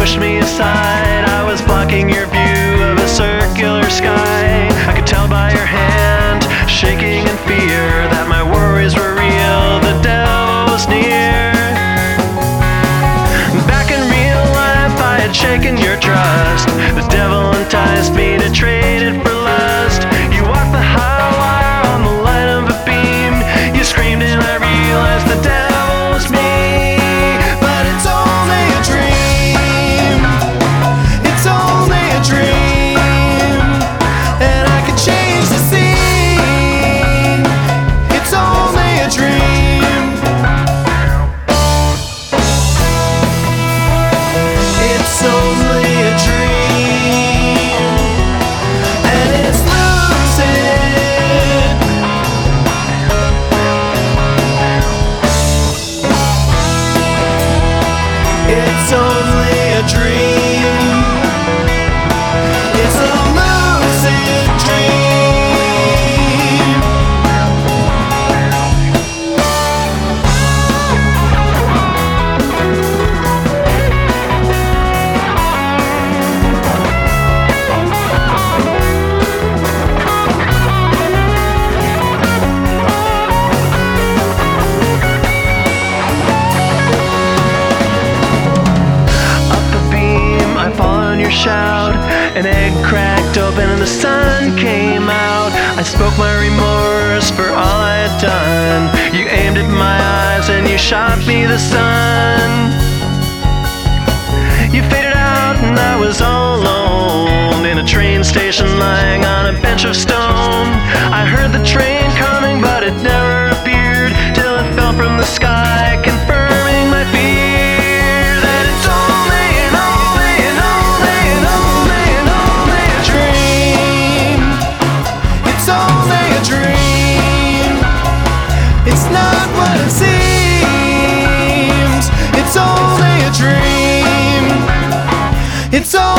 pushed me aside. I was blocking your view of a circular sky. I could tell by your hand, shaking in fear, that my worries were real, the devil was near. Back in real life I had shaken your trust. The devil enticed me to trade it for lust. You walked the high wire on the light of a beam. You screamed and I realized the devil was me. But it's only a dream. It's only a dream. And I could change the scene. It's only a dream. It's only a dream. And it's lucid. It's only a dream. It's a lucid dream. Shout. An egg cracked open and the sun came out. I spoke my remorse for all I had done. You aimed at my eyes and you shot me the sun. You faded out and I was all alone in a train station lying on a bench of stone. I heard the train coming but it never appeared till it fell from the sky, confirming my fear. It's not what it seems. It's only a dream. It's only